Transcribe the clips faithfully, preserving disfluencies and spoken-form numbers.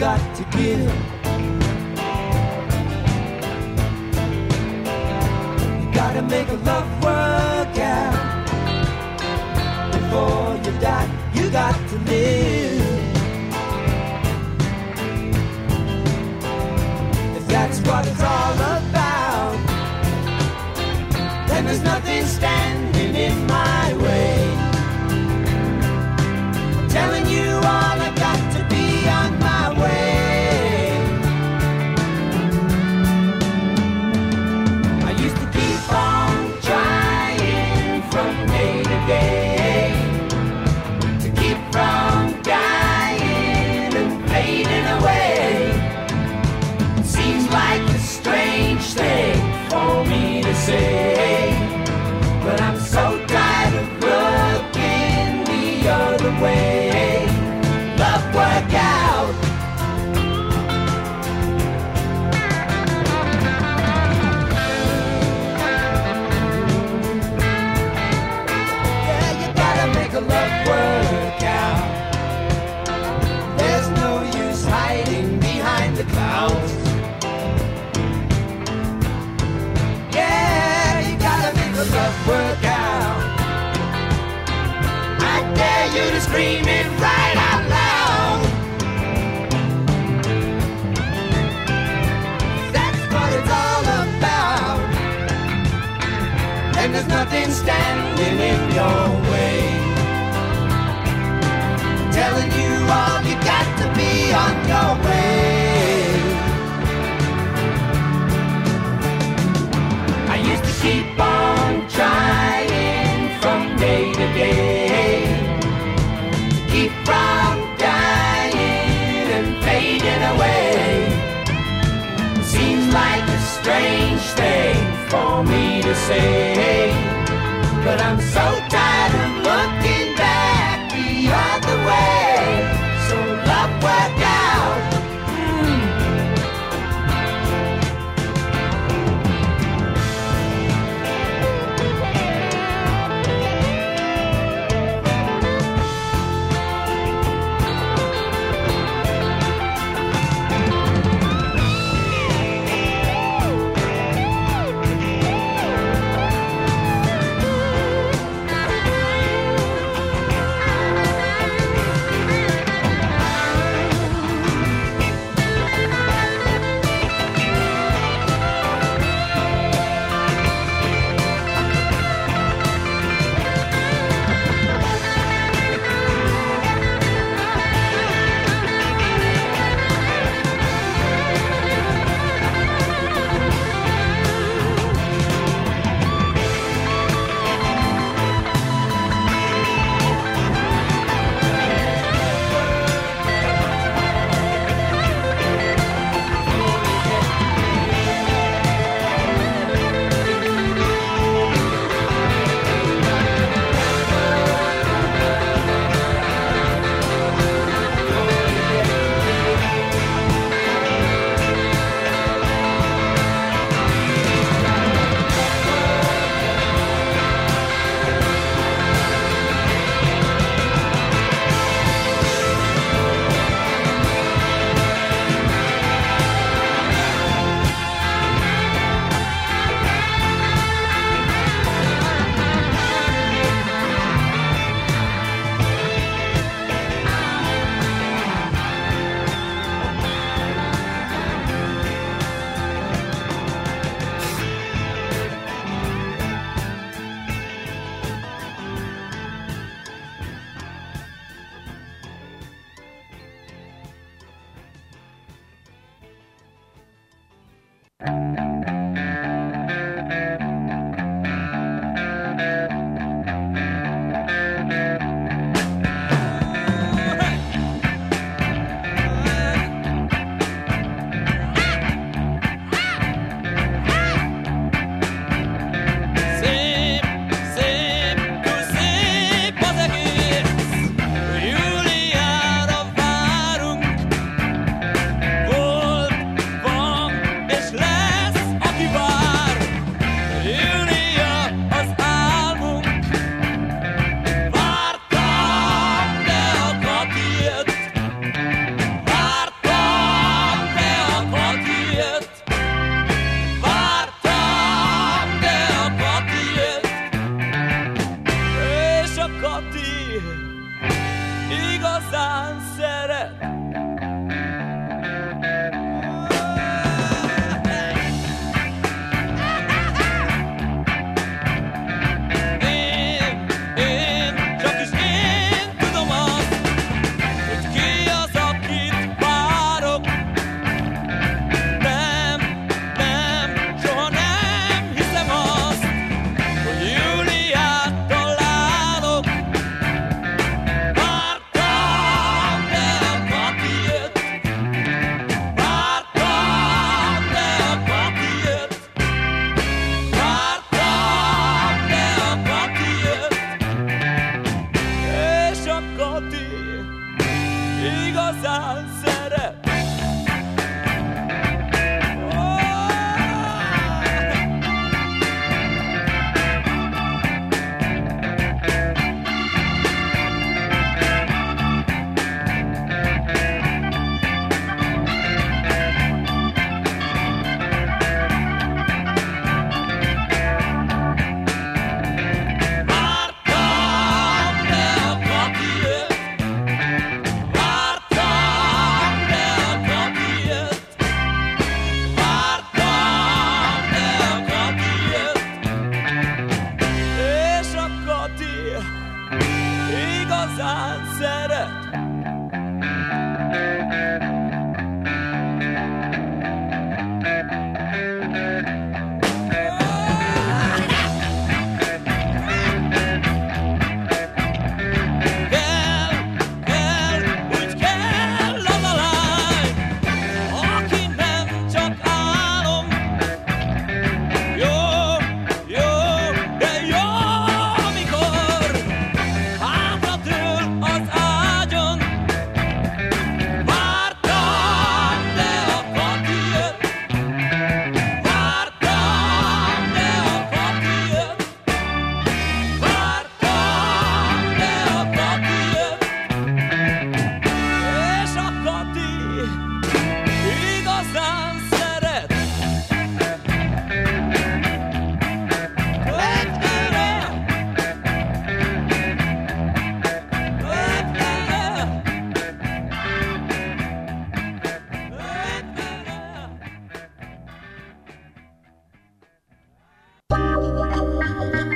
got to give. You gotta make a love work out. Before you die, you got to live. If that's what it's all about, then there's nothing standing in my way. I'm telling you all I got to be on my way. I used to keep on trying from day to day to keep from dying and fading away. It seems like a strange thing for me to say, but I'm so tired of looking the other way. Love work out. Yeah, you gotta make a love work out. There's no use hiding behind the clouds. Love work out. I dare you to scream it right out loud. That's what it's all about. And there's nothing standing in your way. I'm telling you all you got to be on your way. I used to keep on trying from day to day to keep from dying and fading away. It seems like a strange thing for me to say, but I'm so tired of looking back the other way. So love work out.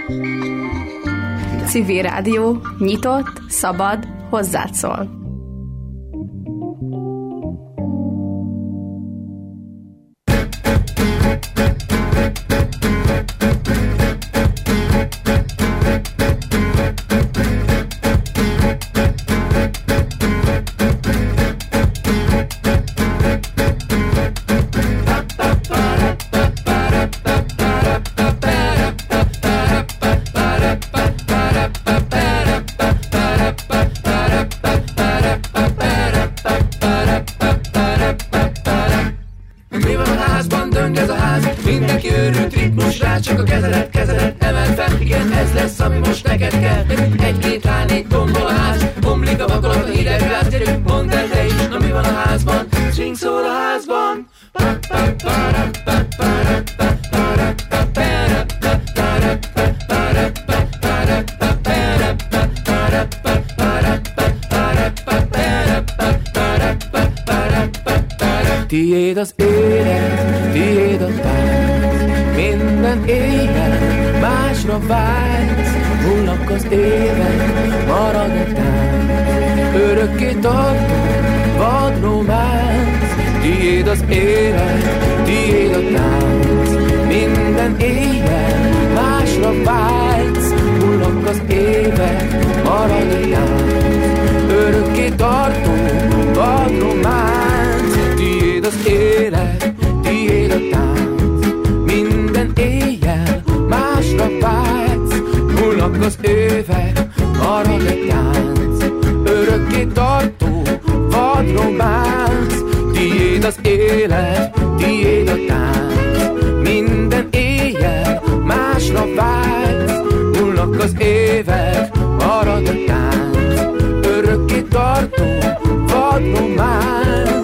Civil Rádió, nyitott, szabad, hozzád szól. Tiéd az élet, tiéd a tánc, minden éjjel másra vágysz, múlnak az évek, marad a tánc, örökké tartó, vad románc. Tiéd az élet, tiéd a tánc, minden éjjel másra vágysz, múlnak az évek, marad a tánc, örökké tartó, vad románc. Tiéd az élet, tiéd a tánc, minden éjjel másra vágysz, múlnak az évek, marad a tánc, örökké tartó, vad románc. Tiéd az élet, tiéd a tánc, minden éjjel másra vágysz, múlnak az évek, marad a tánc, örökké tartó, vad románc.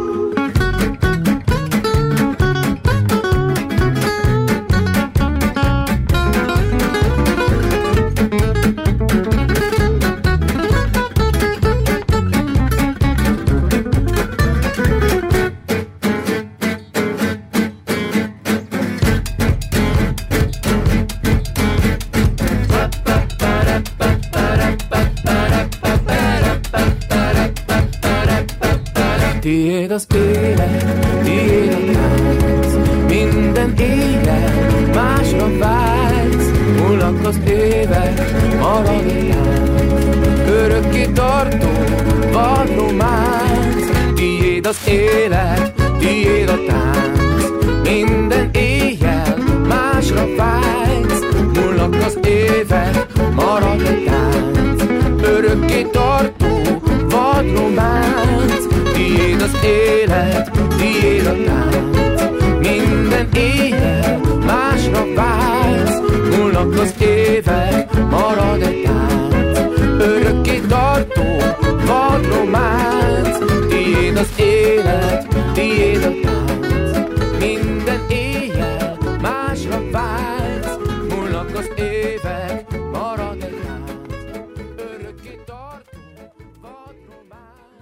Tiéd az élet, tiéd a tánc, minden éjjel másra vágysz, múlnak az évek, marad a tánc, örökké tartó, vad románc. Tiéd az élet, tiéd a tánc, minden éjjel másra vágysz, múlnak az évek, marad a tánc, örökké tartó, vad románc. Tiéd az élet, tiéd a tánc, minden éjjel másra vágysz, múlnak az évek, marad a tánc, örökké tartó, vad románc. Tiéd az élet, tiéd a tánc, minden éjjel másra vágysz, múlnak az évek, marad a tánc, örökké tartó, vad románc.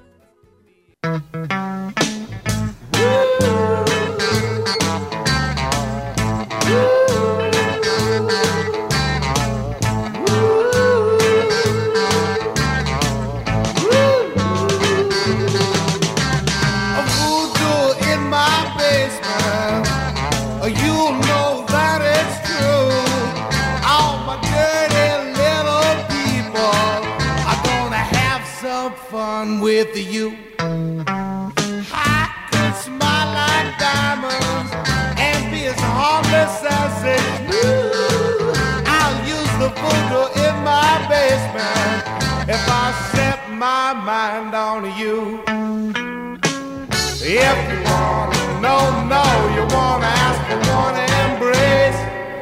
With you, I could smile like diamonds and be as harmless as a smooth. I'll use the voodoo in my basement if I set my mind on you. If you wanna know, no, you wanna ask for one embrace.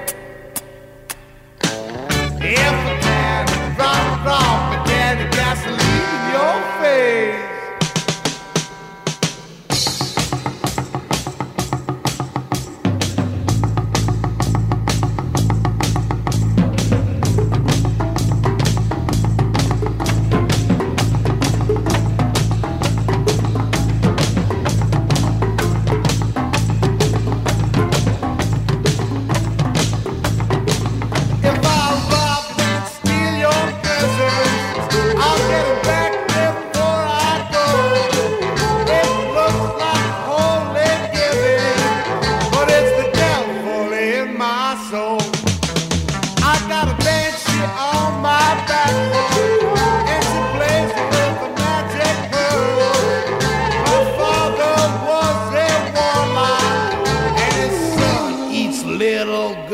If a man drop, drop, but then the gasoline in your face.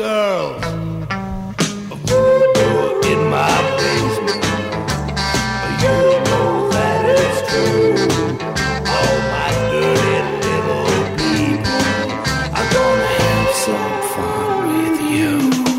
girls voodoo in my basement. You know that it's true. All my dirty little people are gonna have some fun with you.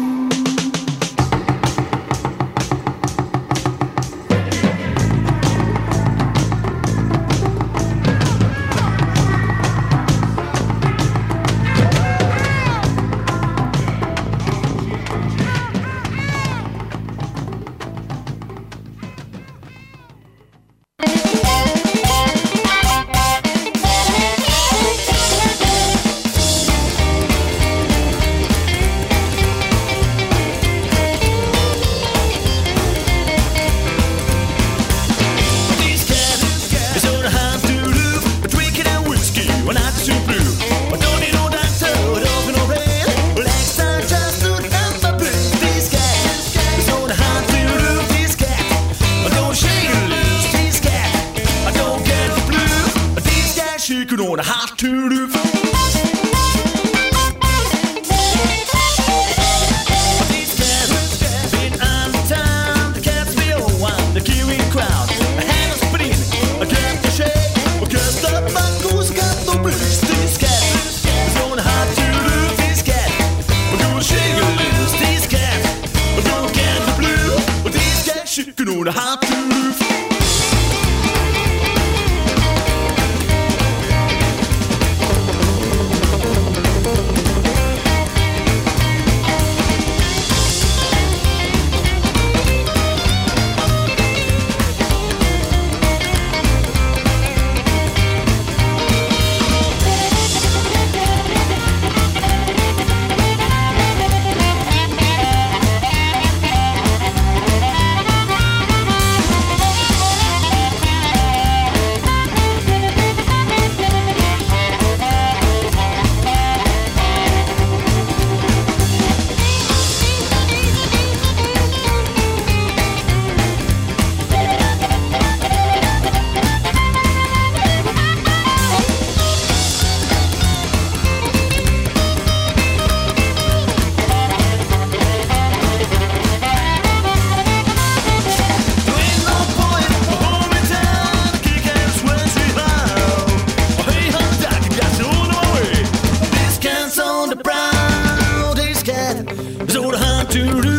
On a hot to roof. These cats been on town. The cats be one, the Kiwi crowd. I had a spin, I got the shake, because the bungo's got the blues. These cats is on a hot to roof. These cats are gonna shake it loose. These cats are gonna get the blue. But these cats shaking on a hot to roof. To